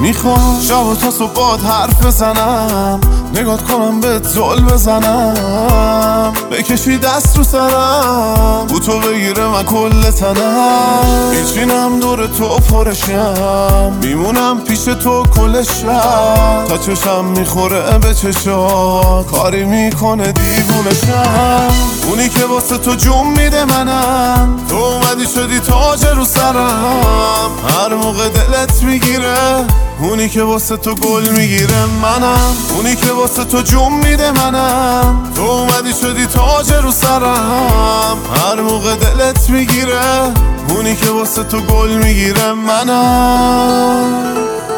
میخوام شب تا صبح باد حرف بزنم، نگات کنم بهت زل بزنم، بکشی دست رو سرم، بوتو بگیره من کل تنم، میچینم دور تو پرشم، میمونم پیش تو کل شب، تا چشم میخوره به چشات، کاری میکنه دیوونشم. اونی که واسه تو جون میده منم، تو اومدی شدی تاج رو سرم، هر موقع دلت میگیره، اونی که واسه تو گل میگیره منم، اونی که واسه تو جون میده منم، تو اومدی شدی تاج رو سرم، هر موقع دلت میگیره، اونی که واسه تو گل میگیره منم.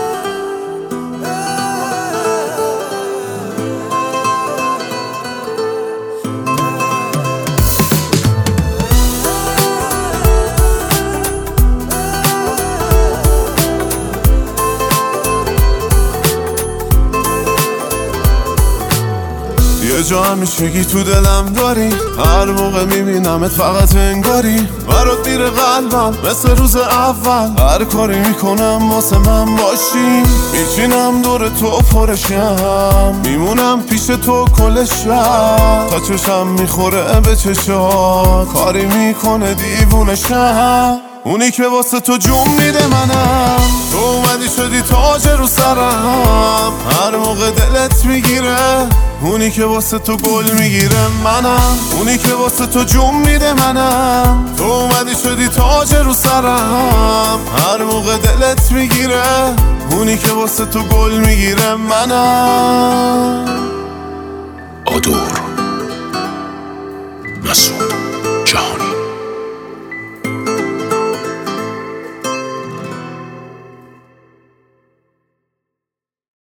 یه جا همیشگی تو دلم داری، هر موقع میبینمت فقط انگاری برات میره قلبم مثل روز اول، هر کاری میکنم واسه من باشی، میچینم دور تو پرشم، میمونم پیش تو کل شب، تا چشم میخوره به چشات، کاری میکنه دیوونشم. اونی که واسه تو جون میده منم، تو اومدی شدی تاج رو سرم، هر موقع دلت میگیره، اونی که واسه تو گل میگیره منم، اونی که واسه تو جون میده منم، تو اومدی شدی تاج رو سرم، هر موقع دلت میگیره، اونی که واسه تو گل میگیره منم. آدور مسئول